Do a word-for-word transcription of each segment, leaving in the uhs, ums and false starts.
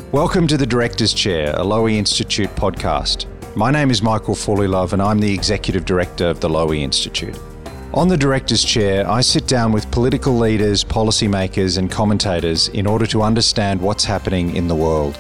Welcome to the Director's Chair, a Lowy Institute podcast. My name is Michael Fulleylove and I'm the Executive Director of the Lowy Institute. On the Director's Chair, I sit down with political leaders, policymakers and commentators in order to understand what's happening in the world.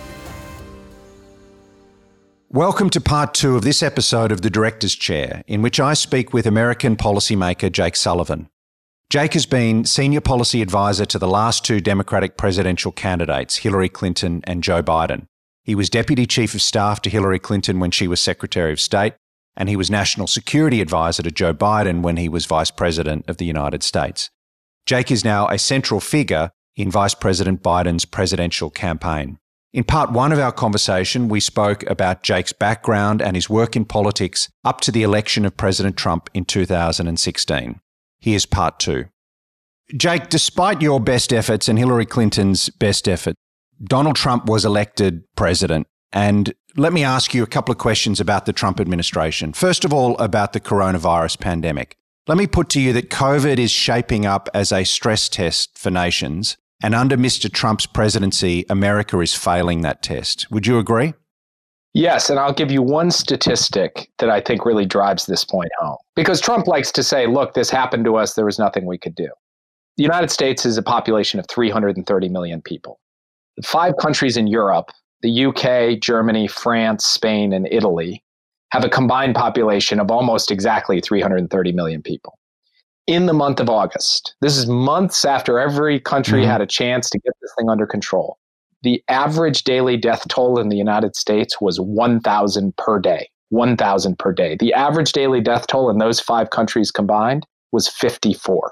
Welcome to part two of this episode of the Director's Chair, in which I speak with American policymaker Jake Sullivan. Jake has been senior policy advisor to the last two Democratic presidential candidates, Hillary Clinton and Joe Biden. He was deputy chief of staff to Hillary Clinton when she was Secretary of State, and he was national security advisor to Joe Biden when he was Vice President of the United States. Jake is now a central figure in Vice President Biden's presidential campaign. In part one of our conversation, we spoke about Jake's background and his work in politics up to the election of President Trump in two thousand sixteen. Here's part two. Jake, despite your best efforts and Hillary Clinton's best effort, Donald Trump was elected president. And let me ask you a couple of questions about the Trump administration. First of all, about the coronavirus pandemic. Let me put to you that COVID is shaping up as a stress test for nations. And under Mister Trump's presidency, America is failing that test. Would you agree? Yes, and I'll give you one statistic that I think really drives this point home. Because Trump likes to say, look, this happened to us, there was nothing we could do. The United States is a population of three hundred thirty million people. Five countries in Europe, the U K, Germany, France, Spain, and Italy, have a combined population of almost exactly three hundred thirty million people. In the month of August, this is months after every country mm-hmm. had a chance to get this thing under control, the average daily death toll in the United States was one thousand per day. one thousand per day. The average daily death toll in those five countries combined was fifty-four.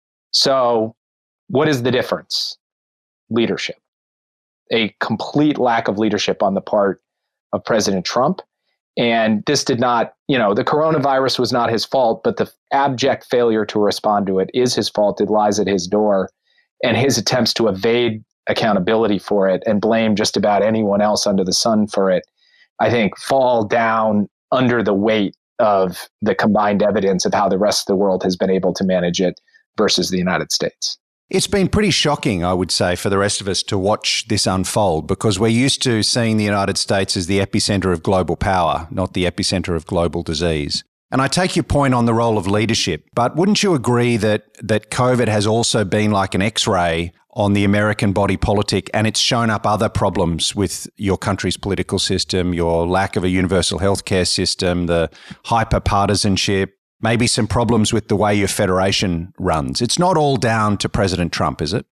So what is the difference? Leadership. A complete lack of leadership on the part of President Trump. And this did not, you know, the coronavirus was not his fault, but the abject failure to respond to it is his fault. It lies at his door. And his attempts to evade accountability for it and blame just about anyone else under the sun for it, I think fall down under the weight of the combined evidence of how the rest of the world has been able to manage it versus the United States. It's been pretty shocking, I would say, for the rest of us to watch this unfold because we're used to seeing the United States as the epicenter of global power, not the epicenter of global disease. And I take your point on the role of leadership, but wouldn't you agree that that COVID has also been like an X-ray on the American body politic, and it's shown up other problems with your country's political system, your lack of a universal healthcare system, the hyper-partisanship, maybe some problems with the way your federation runs. It's not all down to President Trump, is it?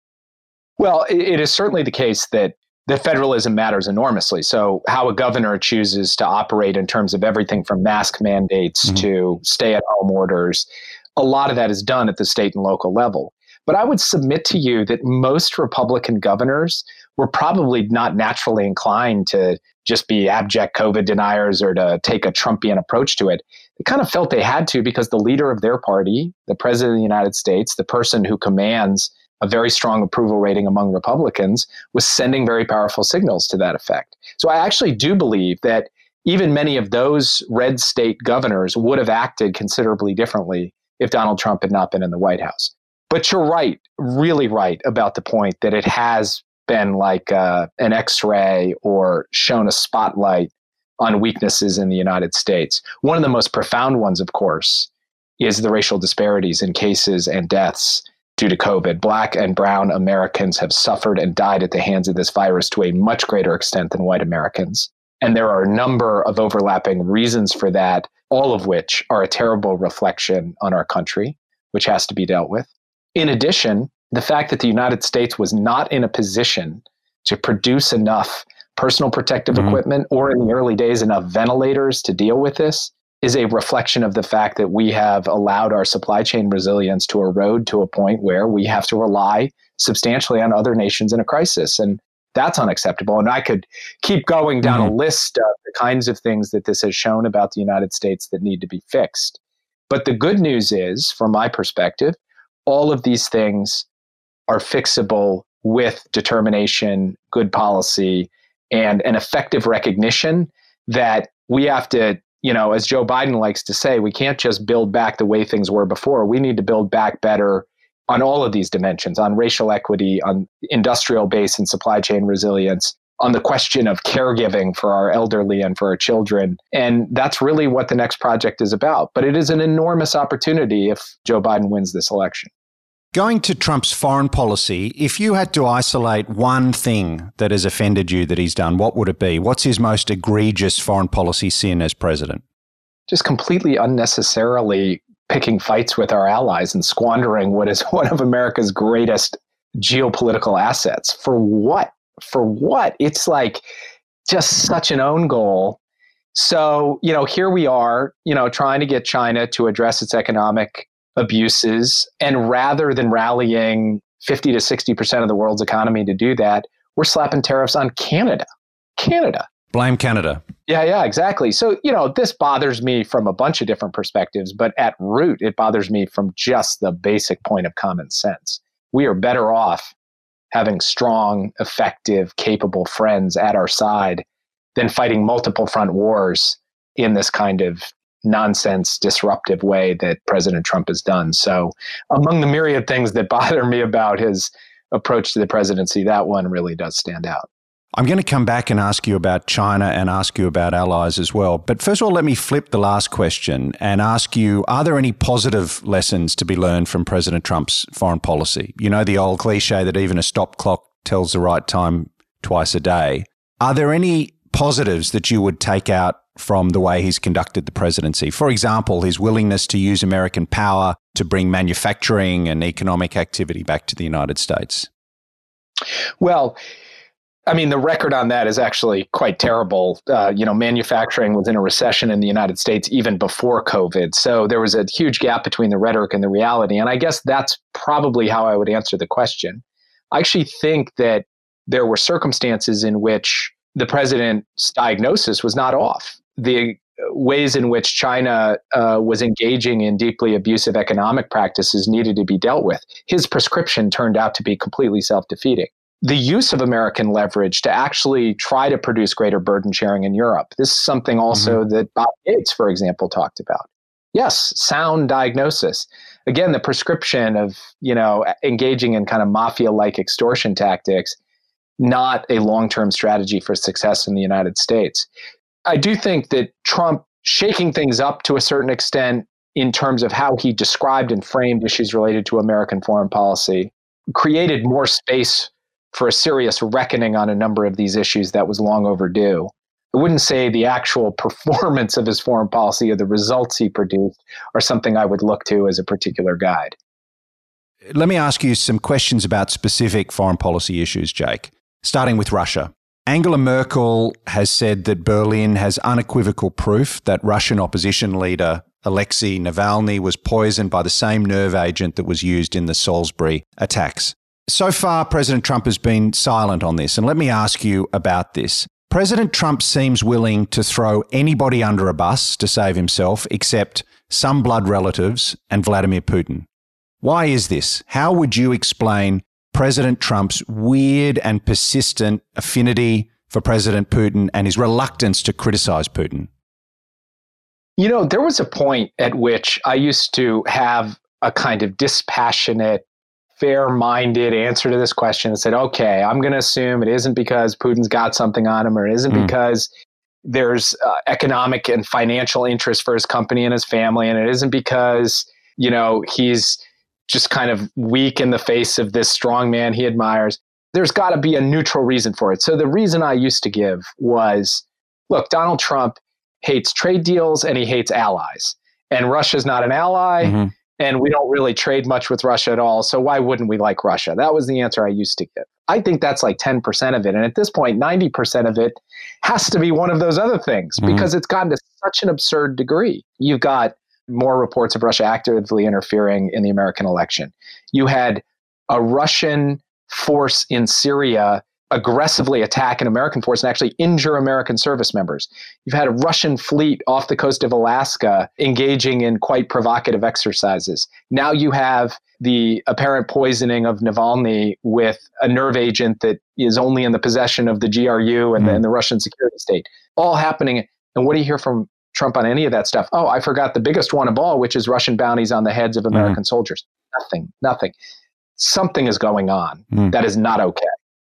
Well, it is certainly the case that the federalism matters enormously. So how a governor chooses to operate in terms of everything from mask mandates mm-hmm. to stay-at-home orders, a lot of that is done at the state and local level. But I would submit to you that most Republican governors were probably not naturally inclined to just be abject COVID deniers or to take a Trumpian approach to it. They kind of felt they had to because the leader of their party, the president of the United States, the person who commands a very strong approval rating among Republicans, was sending very powerful signals to that effect. So I actually do believe that even many of those red state governors would have acted considerably differently if Donald Trump had not been in the White House. But you're right, really right about the point that it has been like uh, an X-ray or shown a spotlight on weaknesses in the United States. One of the most profound ones, of course, is the racial disparities in cases and deaths due to COVID. Black and brown Americans have suffered and died at the hands of this virus to a much greater extent than white Americans. And there are a number of overlapping reasons for that, all of which are a terrible reflection on our country, which has to be dealt with. In addition, the fact that the United States was not in a position to produce enough personal protective mm-hmm. equipment or in the early days enough ventilators to deal with this is a reflection of the fact that we have allowed our supply chain resilience to erode to a point where we have to rely substantially on other nations in a crisis. And that's unacceptable. And I could keep going down mm-hmm. a list of the kinds of things that this has shown about the United States that need to be fixed. But the good news is, from my perspective, all of these things are fixable with determination, good policy, and an effective recognition that we have to, you know, as Joe Biden likes to say, we can't just build back the way things were before. We need to build back better on all of these dimensions, on racial equity, on industrial base and supply chain resilience, on the question of caregiving for our elderly and for our children. And that's really what the next project is about. But it is an enormous opportunity if Joe Biden wins this election. Going to Trump's foreign policy, if you had to isolate one thing that has offended you that he's done, what would it be? What's his most egregious foreign policy sin as president? Just completely unnecessarily picking fights with our allies and squandering what is one of America's greatest geopolitical assets. For what? For what? It's like just such an own goal. So, you know, here we are, you know, trying to get China to address its economic abuses. And rather than rallying fifty to sixty percent of the world's economy to do that, we're slapping tariffs on Canada. Canada. Blame Canada. Yeah, yeah, exactly. So, you know, this bothers me from a bunch of different perspectives, but at root, it bothers me from just the basic point of common sense. We are better off having strong, effective, capable friends at our side than fighting multiple front wars in this kind of nonsense, disruptive way that President Trump has done. So among the myriad things that bother me about his approach to the presidency, that one really does stand out. I'm going to come back and ask you about China and ask you about allies as well. But first of all, let me flip the last question and ask you, are there any positive lessons to be learned from President Trump's foreign policy? You know, the old cliche that even a stop clock tells the right time twice a day. Are there any positives that you would take out from the way he's conducted the presidency? For example, his willingness to use American power to bring manufacturing and economic activity back to the United States. Well, I mean, the record on that is actually quite terrible. Uh, you know, manufacturing was in a recession in the United States even before COVID. So there was a huge gap between the rhetoric and the reality. And I guess that's probably how I would answer the question. I actually think that there were circumstances in which the president's diagnosis was not off. The ways in which China uh, was engaging in deeply abusive economic practices needed to be dealt with. His prescription turned out to be completely self-defeating. The use of American leverage to actually try to produce greater burden sharing in Europe. This is something also mm-hmm. that Bob Gates, for example, talked about. Yes, sound diagnosis. Again, the prescription of, you know, engaging in kind of mafia-like extortion tactics, not a long-term strategy for success in the United States. I do think that Trump shaking things up to a certain extent in terms of how he described and framed issues related to American foreign policy created more space for a serious reckoning on a number of these issues that was long overdue. I wouldn't say the actual performance of his foreign policy or the results he produced are something I would look to as a particular guide. Let me ask you some questions about specific foreign policy issues, Jake, starting with Russia. Angela Merkel has said that Berlin has unequivocal proof that Russian opposition leader Alexei Navalny was poisoned by the same nerve agent that was used in the Salisbury attacks. So far, President Trump has been silent on this, and let me ask you about this. President Trump seems willing to throw anybody under a bus to save himself, except some blood relatives and Vladimir Putin. Why is this? How would you explain President Trump's weird and persistent affinity for President Putin and his reluctance to criticize Putin? You know, there was a point at which I used to have a kind of dispassionate, fair-minded answer to this question and said, okay, I'm going to assume it isn't because Putin's got something on him, or it isn't mm. because there's uh, economic and financial interest for his company and his family, and it isn't because, you know, he's just kind of weak in the face of this strong man he admires. There's got to be a neutral reason for it. So the reason I used to give was, look, Donald Trump hates trade deals and he hates allies. And Russia's not an ally, mm-hmm. and we don't really trade much with Russia at all. So why wouldn't we like Russia? That was the answer I used to give. I think that's like ten percent of it. And at this point, ninety percent of it has to be one of those other things mm-hmm. because it's gotten to such an absurd degree. You've got more reports of Russia actively interfering in the American election. You had a Russian force in Syria aggressively attack an American force and actually injure American service members. You've had a Russian fleet off the coast of Alaska engaging in quite provocative exercises. Now you have the apparent poisoning of Navalny with a nerve agent that is only in the possession of the G R U and, mm. the, and the Russian security state, all happening. And what do you hear from Trump on any of that stuff? Oh, I forgot the biggest one of all, which is Russian bounties on the heads of American mm. soldiers. Nothing, nothing. Something is going on mm. that is not okay.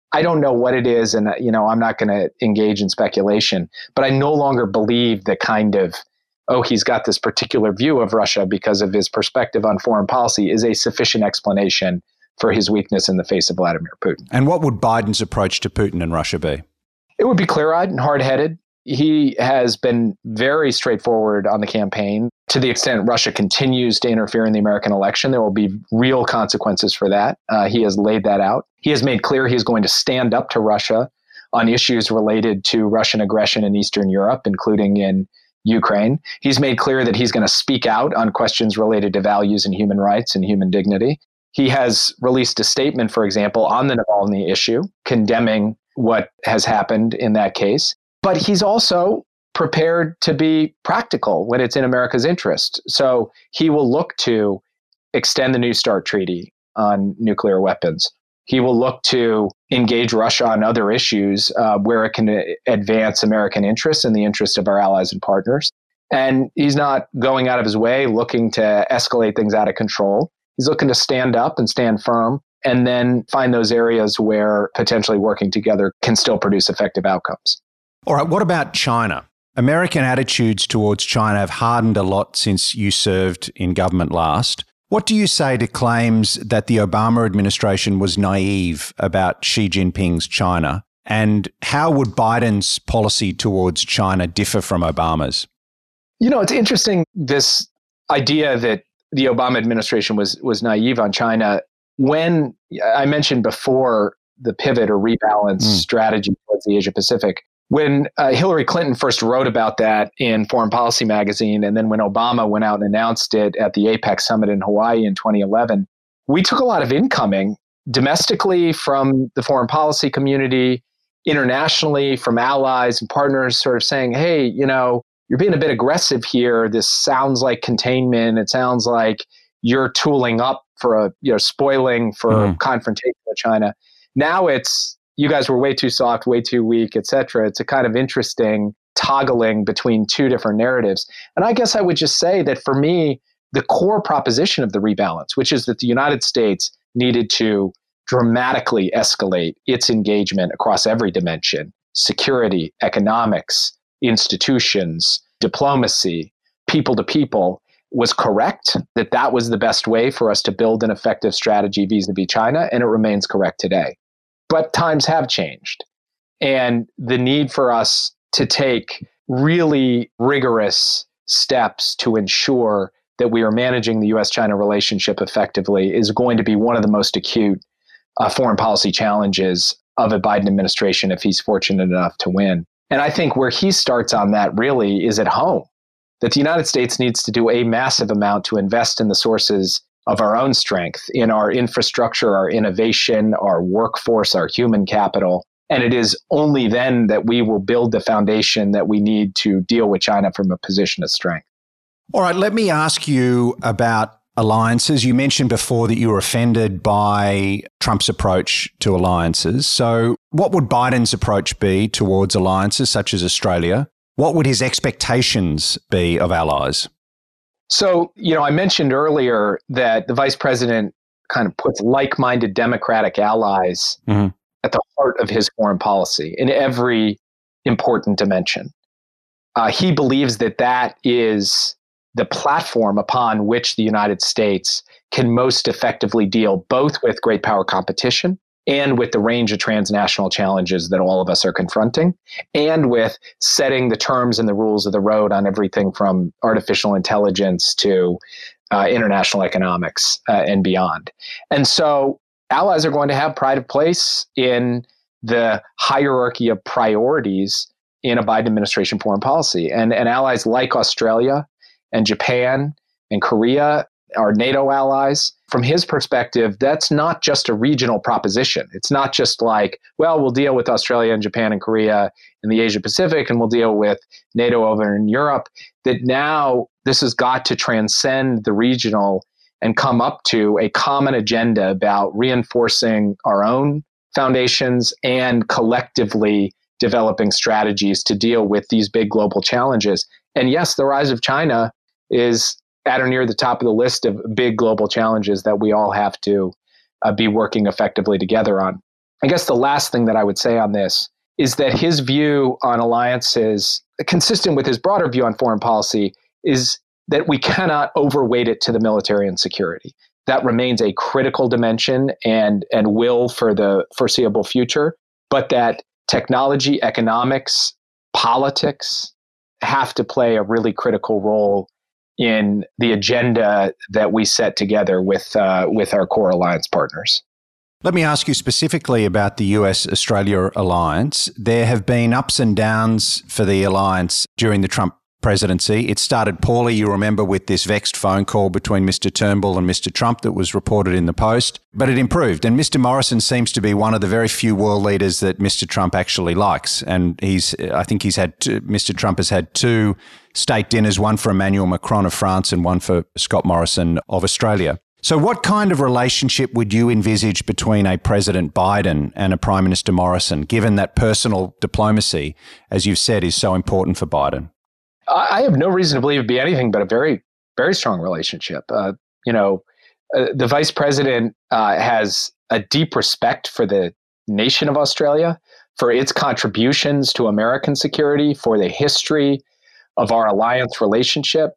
I don't know what it is, and you know, I'm not going to engage in speculation, but I no longer believe the kind of, oh, he's got this particular view of Russia because of his perspective on foreign policy is a sufficient explanation for his weakness in the face of Vladimir Putin. And what would Biden's approach to Putin and Russia be? It would be clear-eyed and hard-headed. He has been very straightforward on the campaign. To the extent Russia continues to interfere in the American election, there will be real consequences for that. Uh, he has laid that out. He has made clear he is going to stand up to Russia on issues related to Russian aggression in Eastern Europe, including in Ukraine. He's made clear that he's going to speak out on questions related to values and human rights and human dignity. He has released a statement, for example, on the Navalny issue, condemning what has happened in that case. But he's also prepared to be practical when it's in America's interest. So he will look to extend the New START treaty on nuclear weapons. He will look to engage Russia on other issues uh, where it can advance American interests and the interest of our allies and partners. And he's not going out of his way looking to escalate things out of control. He's looking to stand up and stand firm and then find those areas where potentially working together can still produce effective outcomes. All right, what about China? American attitudes towards China have hardened a lot since you served in government last. What do you say to claims that the Obama administration was naive about Xi Jinping's China? And how would Biden's policy towards China differ from Obama's? You know, it's interesting, this idea that the Obama administration was was naive on China. When I mentioned before the pivot or rebalance mm. strategy towards the Asia Pacific, when uh, Hillary Clinton first wrote about that in Foreign Policy magazine, and then when Obama went out and announced it at the APEC summit in Hawaii in twenty eleven, we took a lot of incoming domestically from the foreign policy community, internationally from allies and partners sort of saying, hey, you know, you're being a bit aggressive here. This sounds like containment. It sounds like you're tooling up for a, you know, spoiling for mm. confrontation with China. Now it's, you guys were way too soft, way too weak, et cetera. It's a kind of interesting toggling between two different narratives. And I guess I would just say that for me, the core proposition of the rebalance, which is that the United States needed to dramatically escalate its engagement across every dimension, security, economics, institutions, diplomacy, people to people, was correct, that that was the best way for us to build an effective strategy vis-a-vis China, and it remains correct today. But times have changed, and the need for us to take really rigorous steps to ensure that we are managing the U S China relationship effectively is going to be one of the most acute uh, foreign policy challenges of a Biden administration if he's fortunate enough to win. And I think where he starts on that really is at home, that the United States needs to do a massive amount to invest in the sources of our own strength, in our infrastructure, our innovation, our workforce, our human capital. And it is only then that we will build the foundation that we need to deal with China from a position of strength. All right, let me ask you about alliances. You mentioned before that you were offended by Trump's approach to alliances. So what would Biden's approach be towards alliances such as Australia? What would his expectations be of allies? So, you know, I mentioned earlier that the vice president kind of puts like-minded democratic allies mm-hmm. at the heart of his foreign policy in every important dimension. Uh, he believes that that is the platform upon which the United States can most effectively deal both with great power competition and with the range of transnational challenges that all of us are confronting, and with setting the terms and the rules of the road on everything from artificial intelligence to uh, international economics uh, and beyond. And so allies are going to have pride of place in the hierarchy of priorities in a Biden administration foreign policy. And, and allies like Australia and Japan and Korea are NATO allies. From his perspective, that's not just a regional proposition. It's not just like, well, we'll deal with Australia and Japan and Korea in the Asia Pacific, and we'll deal with NATO over in Europe. That now this has got to transcend the regional and come up to a common agenda about reinforcing our own foundations and collectively developing strategies to deal with these big global challenges. And yes, the rise of China is at or near the top of the list of big global challenges that we all have to uh, be working effectively together on. I guess the last thing that I would say on this is that his view on alliances, consistent with his broader view on foreign policy, is that we cannot overweight it to the military and security. That remains a critical dimension and, and will for the foreseeable future, but that technology, economics, politics have to play a really critical role in the agenda that we set together with uh, with our core alliance partners. Let me ask you specifically about the U S Australia alliance. There have been ups and downs for the alliance during the Trump presidency. It started poorly, you remember, with this vexed phone call between Mister Turnbull and Mister Trump that was reported in the Post, but it improved. And Mister Morrison seems to be one of the very few world leaders that Mister Trump actually likes. And he's, I think he's had, two, Mister Trump has had two state dinners, one for Emmanuel Macron of France and one for Scott Morrison of Australia. So what kind of relationship would you envisage between a President Biden and a Prime Minister Morrison, given that personal diplomacy, as you've said, is so important for Biden? I have no reason to believe it'd be anything but a very, very strong relationship. Uh, you know, uh, the vice president uh, has a deep respect for the nation of Australia, for its contributions to American security, for the history of our alliance relationship.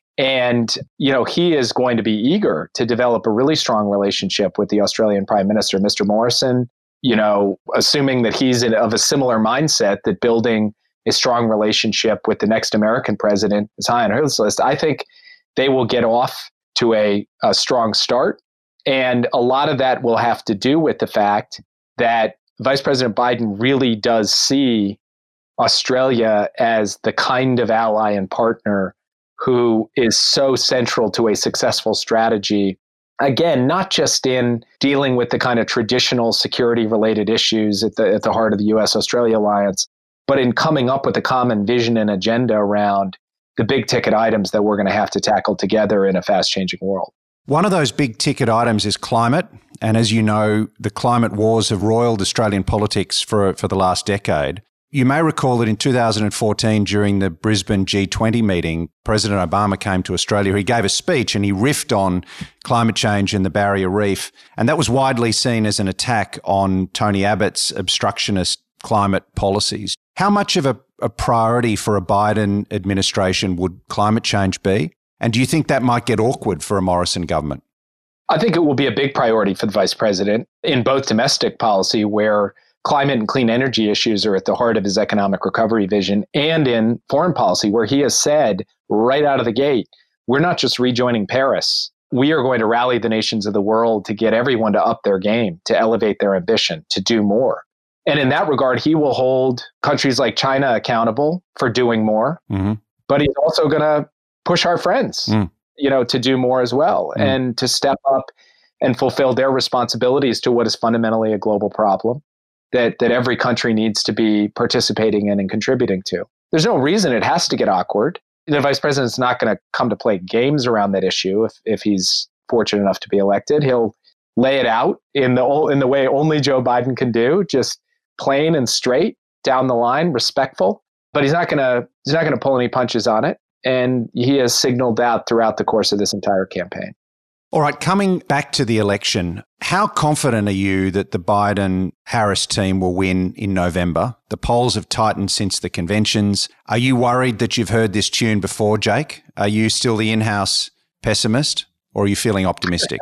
And, you know, he is going to be eager to develop a really strong relationship with the Australian Prime Minister, Mister Morrison, you know, assuming that he's in, of a similar mindset, that building a strong relationship with the next American president is high on his list. I think they will get off to a, a strong start. And a lot of that will have to do with the fact that Vice President Biden really does see Australia as the kind of ally and partner who is so central to a successful strategy. Again, not just in dealing with the kind of traditional security-related issues at the at the heart of the U S Australia alliance, but in coming up with a common vision and agenda around the big ticket items that we're going to have to tackle together in a fast-changing world. One of those big ticket items is climate. And as you know, the climate wars have roiled Australian politics for, for the last decade. You may recall that in two thousand fourteen, during the Brisbane G twenty meeting, President Obama came to Australia. He gave a speech and he riffed on climate change and the Barrier Reef. And that was widely seen as an attack on Tony Abbott's obstructionist climate policies. How much of a, a priority for a Biden administration would climate change be? And do you think that might get awkward for a Morrison government? I think it will be a big priority for the vice president in both domestic policy, where climate and clean energy issues are at the heart of his economic recovery vision, and in foreign policy, where he has said right out of the gate, we're not just rejoining Paris. We are going to rally the nations of the world to get everyone to up their game, to elevate their ambition, to do more. And in that regard, he will hold countries like China accountable for doing more, mm-hmm. but he's also going to push our friends, mm. you know, to do more as well, mm. and to step up and fulfill their responsibilities to what is fundamentally a global problem that that every country needs to be participating in and contributing to. There's no reason it has to get awkward. The vice president's not going to come to play games around that issue if if he's fortunate enough to be elected. He'll lay it out in the in the way only Joe Biden can do, just plain and straight down the line, respectful. But he's not going to he's not going to pull any punches on it, and he has signaled that throughout the course of this entire campaign. All right, coming back to the election, how confident are you that the Biden-Harris team will win in November? The polls have tightened since the conventions. Are you worried that you've heard this tune before, Jake? Are you still the in-house pessimist, or are you feeling optimistic?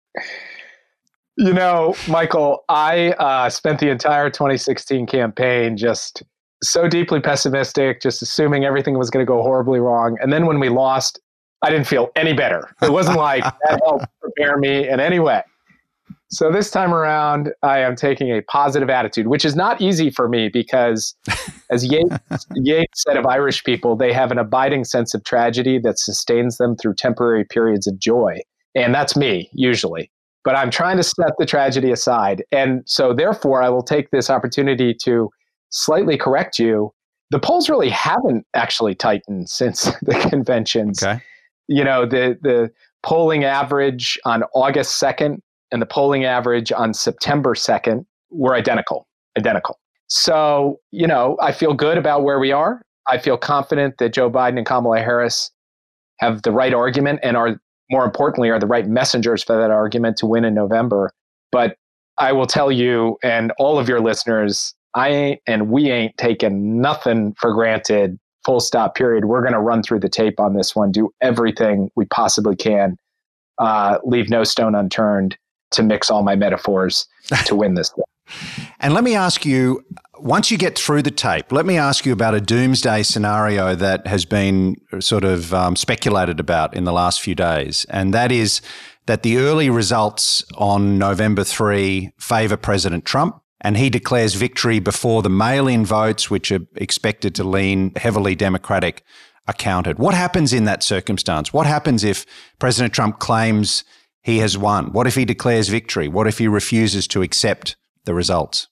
You know, Michael, I uh, spent the entire twenty sixteen campaign just so deeply pessimistic, just assuming everything was going to go horribly wrong. And then when we lost, I didn't feel any better. It wasn't like that helped prepare me in any way. So this time around, I am taking a positive attitude, which is not easy for me because, as Yeats, Yeats said of Irish people, they have an abiding sense of tragedy that sustains them through temporary periods of joy. And that's me, usually. But I'm trying to set the tragedy aside. And so therefore, I will take this opportunity to slightly correct you. The polls really haven't actually tightened since the conventions. Okay. You know, the the polling average on August second and the polling average on September second were identical, identical. So, you know, I feel good about where we are. I feel confident that Joe Biden and Kamala Harris have the right argument and are, more importantly, are the right messengers for that argument to win in November. But I will tell you and all of your listeners, I ain't and we ain't taking nothing for granted, full stop, period. We're going to run through the tape on this one, do everything we possibly can, uh, leave no stone unturned to mix all my metaphors to win this thing. And let me ask you, once you get through the tape, let me ask you about a doomsday scenario that has been sort of um, speculated about in the last few days. And that is that the early results on November third favour President Trump, and he declares victory before the mail-in votes, which are expected to lean heavily Democratic, are counted. What happens in that circumstance? What happens if President Trump claims he has won? What if he declares victory? What if he refuses to accept the results?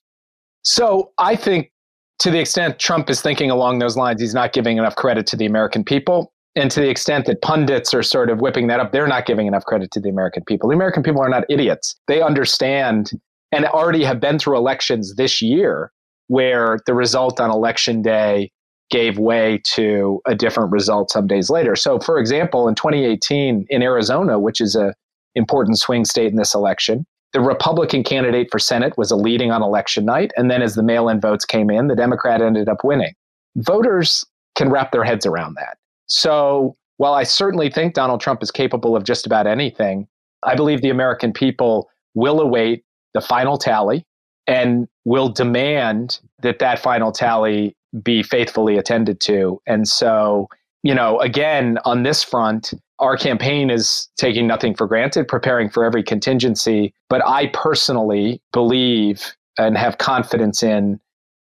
So I think to the extent Trump is thinking along those lines, he's not giving enough credit to the American people. And to the extent that pundits are sort of whipping that up, they're not giving enough credit to the American people. The American people are not idiots. They understand and already have been through elections this year where the result on election day gave way to a different result some days later. So, for example, in twenty eighteen in Arizona, which is an important swing state in this election, the Republican candidate for Senate was a leading on election night. And then as the mail-in votes came in, the Democrat ended up winning. Voters can wrap their heads around that. So while I certainly think Donald Trump is capable of just about anything, I believe the American people will await the final tally and will demand that that final tally be faithfully attended to. And so, you know, again, on this front, our campaign is taking nothing for granted, preparing for every contingency. But I personally believe and have confidence in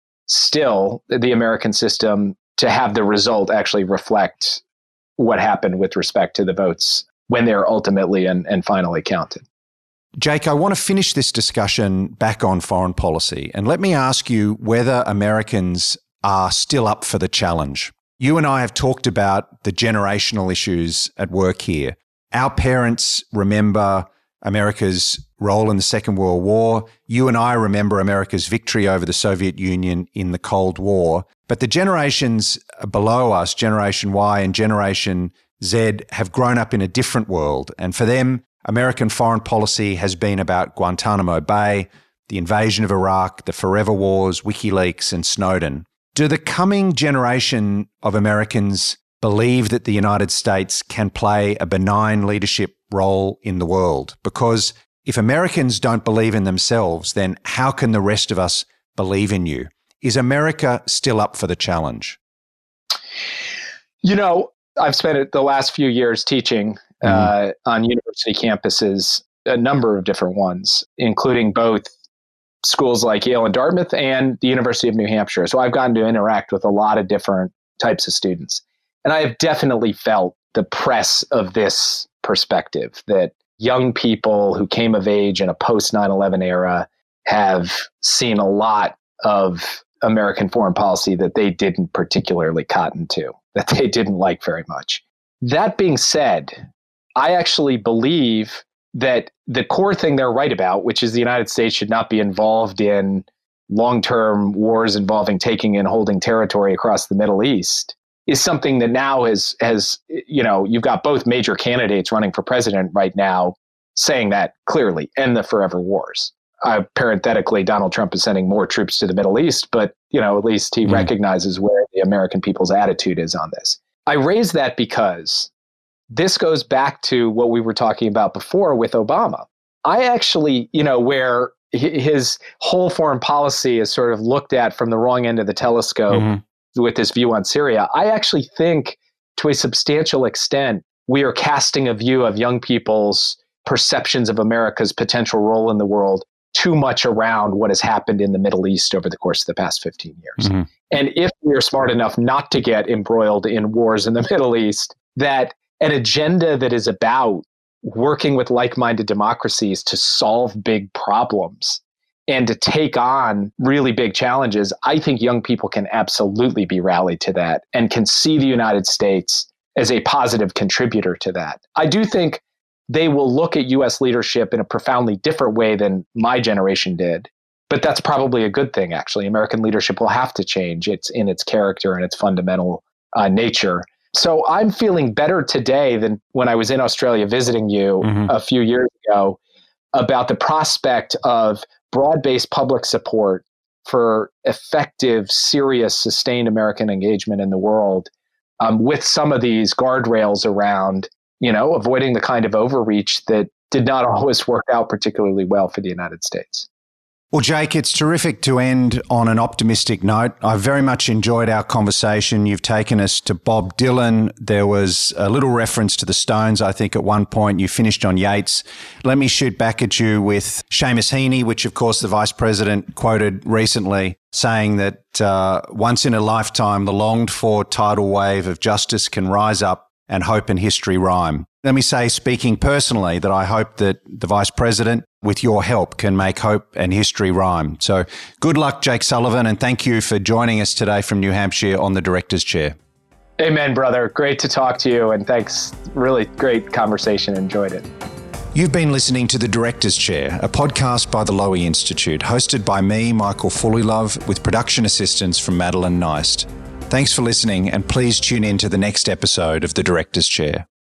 still the American system to have the result actually reflect what happened with respect to the votes when they're ultimately and, and finally counted. Jake, I want to finish this discussion back on foreign policy. And let me ask you whether Americans are still up for the challenge. You and I have talked about the generational issues at work here. Our parents remember America's role in the Second World War. You and I remember America's victory over the Soviet Union in the Cold War. But the generations below us, Generation Y and Generation Z, have grown up in a different world. And for them, American foreign policy has been about Guantanamo Bay, the invasion of Iraq, the forever wars, WikiLeaks, and Snowden. Do the coming generation of Americans believe that the United States can play a benign leadership role in the world? Because if Americans don't believe in themselves, then how can the rest of us believe in you? Is America still up for the challenge? You know, I've spent the last few years teaching mm. uh, on university campuses, a number of different ones, including both schools like Yale and Dartmouth and the University of New Hampshire. So I've gotten to interact with a lot of different types of students. And I have definitely felt the press of this perspective that young people who came of age in a post nine eleven era have seen a lot of American foreign policy that they didn't particularly cotton to, that they didn't like very much. That being said, I actually believe that the core thing they're right about, which is the United States should not be involved in long-term wars involving taking and holding territory across the Middle East, is something that now has, has, you know, you've got both major candidates running for president right now saying that clearly, end the forever wars. Uh, parenthetically, Donald Trump is sending more troops to the Middle East, but, you know, at least he mm. recognizes where the American people's attitude is on this. I raise that because this goes back to what we were talking about before with Obama. I actually, you know, where his whole foreign policy is sort of looked at from the wrong end of the telescope mm-hmm. with this view on Syria. I actually think to a substantial extent, we are casting a view of young people's perceptions of America's potential role in the world too much around what has happened in the Middle East over the course of the past fifteen years. Mm-hmm. And if we are smart enough not to get embroiled in wars in the Middle East, that an agenda that is about working with like-minded democracies to solve big problems and to take on really big challenges, I think young people can absolutely be rallied to that and can see the United States as a positive contributor to that. I do think they will look at U S leadership in a profoundly different way than my generation did. But that's probably a good thing, actually. American leadership will have to change. It's in its character and its fundamental uh, nature. So I'm feeling better today than when I was in Australia visiting you mm-hmm. a few years ago about the prospect of broad-based public support for effective, serious, sustained American engagement in the world, um, with some of these guardrails around, you know, avoiding the kind of overreach that did not always work out particularly well for the United States. Well, Jake, it's terrific to end on an optimistic note. I very much enjoyed our conversation. You've taken us to Bob Dylan. There was a little reference to the Stones, I think, at one point. You finished on Yeats. Let me shoot back at you with Seamus Heaney, which, of course, the Vice President quoted recently, saying that uh, once in a lifetime, the longed-for tidal wave of justice can rise up and hope and history rhyme. Let me say, speaking personally, that I hope that the Vice President, with your help, can make hope and history rhyme. So good luck, Jake Sullivan, and thank you for joining us today from New Hampshire on the Director's Chair. Amen, brother. Great to talk to you, and thanks. Really great conversation. Enjoyed it. You've been listening to The Director's Chair, a podcast by the Lowy Institute, hosted by me, Michael Fullilove, with production assistance from Madeline Neist. Thanks for listening, and please tune in to the next episode of The Director's Chair.